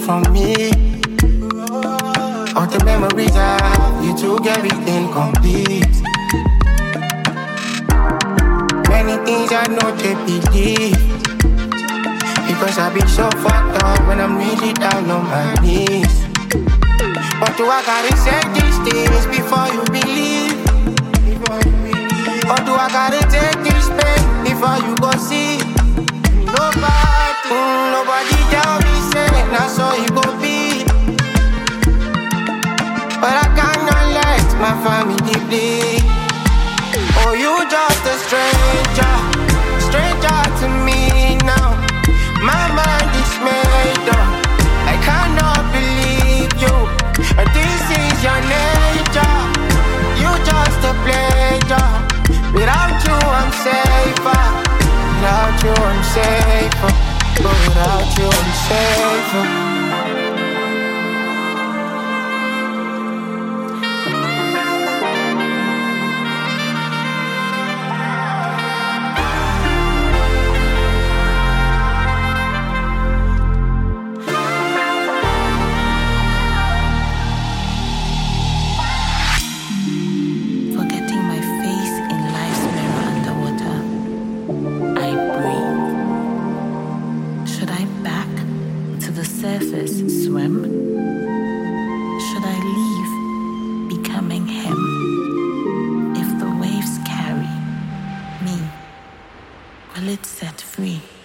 from me. All the memories I have, you took everything complete. Many things I know they believe, because I be so fucked up when I'm really down on my knees. But do I gotta say these things before you believe? Or do I gotta take this pain before you go see? Nobody tell me say that's all you gon' be. But I cannot let my family bleed. Oh, you just a stranger, stranger to me now. My mind is made up, I cannot believe you. This is your nature, you just a pleasure. Without you I'm safer, without you I'm safer, but without you I'm safer. Swim? Should I leave, becoming him? If the waves carry me, will it set free?